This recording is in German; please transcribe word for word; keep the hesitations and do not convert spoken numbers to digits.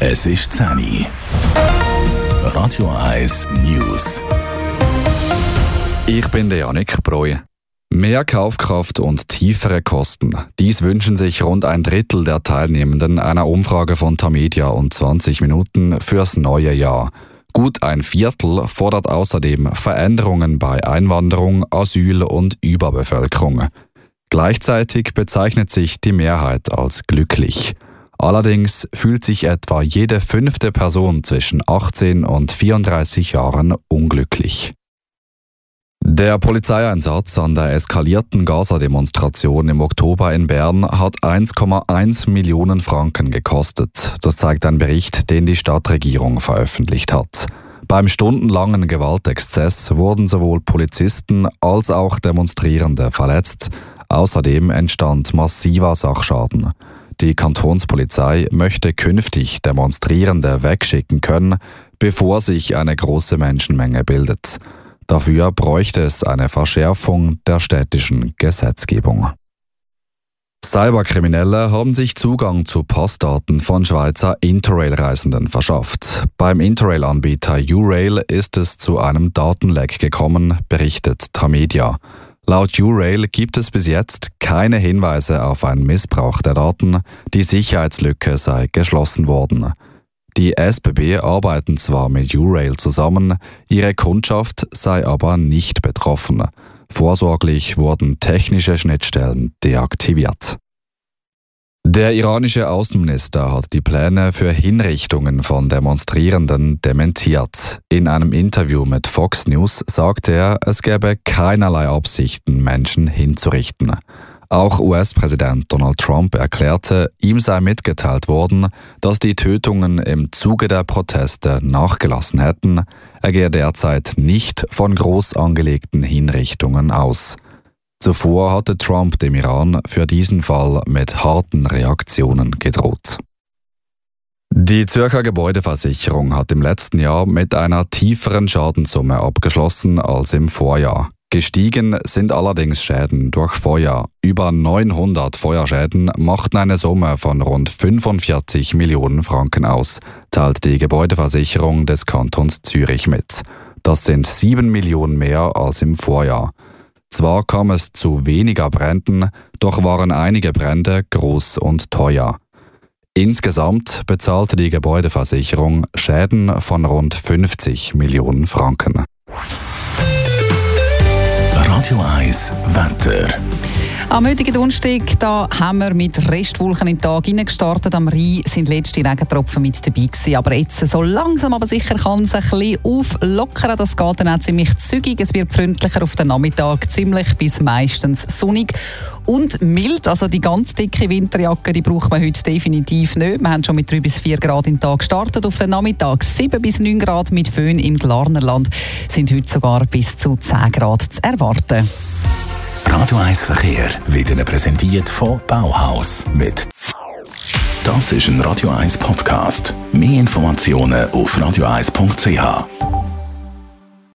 Es ist zehn Uhr. Radio eins News. Ich bin der Janik Breu. Mehr Kaufkraft und tiefere Kosten. Dies wünschen sich rund ein Drittel der Teilnehmenden einer Umfrage von Tamedia und zwanzig Minuten fürs neue Jahr. Gut ein Viertel fordert außerdem Veränderungen bei Einwanderung, Asyl und Überbevölkerung. Gleichzeitig bezeichnet sich die Mehrheit als glücklich. Allerdings fühlt sich etwa jede fünfte Person zwischen achtzehn und vierunddreißig Jahren unglücklich. Der Polizeieinsatz an der eskalierten Gaza-Demonstration im Oktober in Bern hat eins Komma eins Millionen Franken gekostet. Das zeigt ein Bericht, den die Stadtregierung veröffentlicht hat. Beim stundenlangen Gewaltexzess wurden sowohl Polizisten als auch Demonstrierende verletzt. Außerdem entstand massiver Sachschaden. Die Kantonspolizei möchte künftig Demonstrierende wegschicken können, bevor sich eine große Menschenmenge bildet. Dafür bräuchte es eine Verschärfung der städtischen Gesetzgebung. Cyberkriminelle haben sich Zugang zu Passdaten von Schweizer Interrail-Reisenden verschafft. Beim Interrail-Anbieter U-Rail ist es zu einem Datenleck gekommen, berichtet Tamedia. Laut U-Rail gibt es bis jetzt keine Hinweise auf einen Missbrauch der Daten, die Sicherheitslücke sei geschlossen worden. Die S B B arbeiten zwar mit U-Rail zusammen, ihre Kundschaft sei aber nicht betroffen. Vorsorglich wurden technische Schnittstellen deaktiviert. Der iranische Außenminister hat die Pläne für Hinrichtungen von Demonstrierenden dementiert. In einem Interview mit Fox News sagte er, es gäbe keinerlei Absichten, Menschen hinzurichten. Auch U S-Präsident Donald Trump erklärte, ihm sei mitgeteilt worden, dass die Tötungen im Zuge der Proteste nachgelassen hätten. Er gehe derzeit nicht von groß angelegten Hinrichtungen aus. Zuvor hatte Trump dem Iran für diesen Fall mit harten Reaktionen gedroht. Die Zürcher Gebäudeversicherung hat im letzten Jahr mit einer tieferen Schadenssumme abgeschlossen als im Vorjahr. Gestiegen sind allerdings Schäden durch Feuer. Über neunhundert Feuerschäden machten eine Summe von rund fünfundvierzig Millionen Franken aus, teilt die Gebäudeversicherung des Kantons Zürich mit. Das sind sieben Millionen mehr als im Vorjahr. Zwar kam es zu weniger Bränden, doch waren einige Brände groß und teuer. Insgesamt bezahlte die Gebäudeversicherung Schäden von rund fünfzig Millionen Franken. Radio eins Wetter. Am heutigen Donnerstag da haben wir mit Restwolken in den Tag hineingestartet. Am Rhein sind letzte Regentropfen mit dabei gewesen. Aber jetzt, so langsam aber sicher, kann es ein bisschen auflockern. Das geht dann auch ziemlich zügig. Es wird freundlicher auf den Nachmittag, ziemlich bis meistens sonnig und mild. Also die ganz dicke Winterjacke, die braucht man heute definitiv nicht. Wir haben schon mit drei bis vier Grad in den Tag gestartet. Auf den Nachmittag sieben bis neun Grad mit Föhn im Glarnerland sind heute sogar bis zu zehn Grad zu erwarten. Radio eins Verkehr wird Ihnen präsentiert von Bauhaus mit. Das ist ein Radio eins Podcast. Mehr Informationen auf radio eins punkt c h.